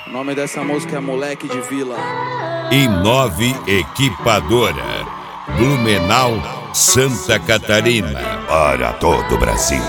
O nome dessa música é Moleque de Vila. Inove Equipadora, Blumenau, Santa Catarina. Para todo o Brasil.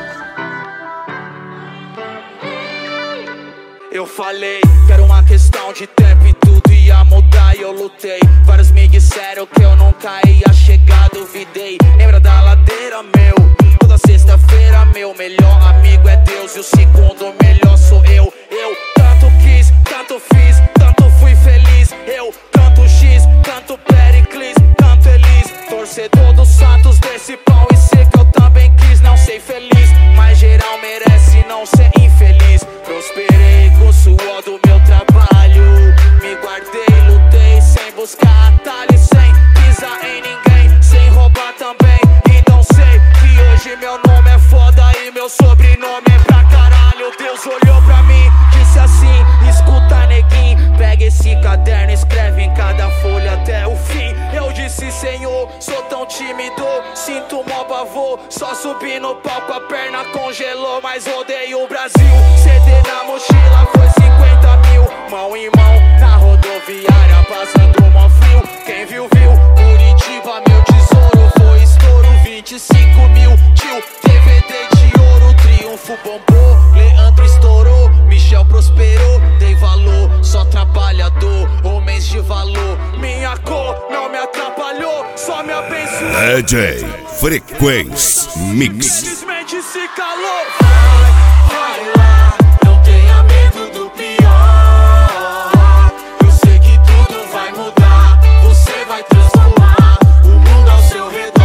Eu falei que era uma questão de tempo e tudo ia mudar e eu lutei. Vários me disseram que eu nunca ia chegar, duvidei. Lembra da ladeira, meu? Toda sexta-feira, meu melhor amigo é Deus e o segundo melhor sou eu. Eu tanto quis, tanto fiz, tanto fui feliz. Eu canto X, canto Pericles, canto Elis. Torcedor dos Santos desse pão e sei que eu também quis não ser feliz, mas geral merece não ser infeliz. Prosperei com o suor do meu trabalho, me guardei, lutei sem buscar atalhos, sem pisar em ninguém, sem roubar também. Então sei que hoje meu nome é foda e meu sobrenome é pra caralho. Deus olhou pra mim, disse assim: escuta neguinho, pega esse caderno, escreve em cada folha até o fim. Eu disse: Senhor, sou tão tímido, sinto mó pavor, só subi no palco, a perna congelou, mas odeio o Brasil. CD na mochila foi 50 mil, mão em mão na rodoviária, passando mó frio. Quem viu, viu, Curitiba, meu tesouro, foi estouro, 25 mil, tio, DVD de ouro, Triunfo bombou, Leandro estourou, Michel prosperou, dei valor, só trabalhador, homens de valor. Minha cor não me atrapalhou, só me abençoou. DJ Frequência Mix. Simplesmente se calou. Vai lá, não tenha medo do pior. Eu sei que tudo vai mudar, você vai transformar o mundo ao seu redor.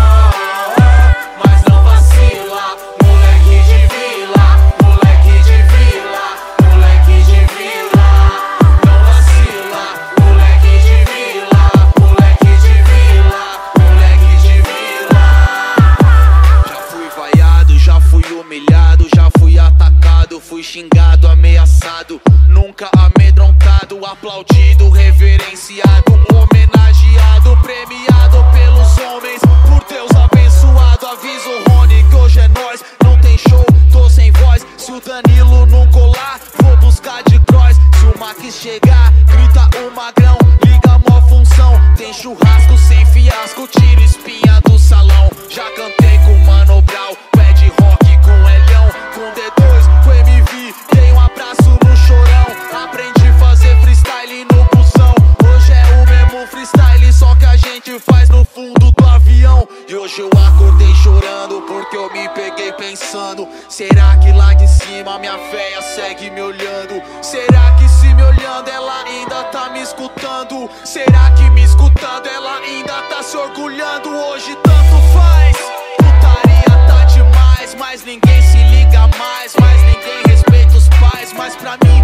Mas não vacila, moleque de vila, moleque de vila, moleque de vila. Não vacila, moleque de vila, moleque de vila, moleque de vila. Já fui vaiado, já fui humilhado, já fui atacado, fui xingado, ameaçado, nunca amedrontado, aplaudido, reverenciado, homenageado, premiado pelos homens, por Deus abençoado. Aviso o Rony que hoje é nós, não tem show, tô sem voz. Se o Danilo não colar, vou buscar de cross. Se o Max chegar, grita o Magrão, liga a mó função. Tem churrasco sem fiasco, tiro espinha do salão. Já cantei com Mano Brown, pé de rock com Elhão, com D2, com MV, dei um abraço no Chorão. Aprendi a fazer freestyle no busão, hoje é o mesmo freestyle, só que a gente faz no fundo do avião. E hoje eu acordei chorando porque eu me peguei pensando: será que lá de cima minha véia segue me olhando? Será que se me olhando ela ainda tá me escutando? Será que me escutando ela ainda tá se orgulhando? Hoje tanto faz, putaria tá demais, mas ninguém se liga mais, mas ninguém respeita os pais. Mas pra mim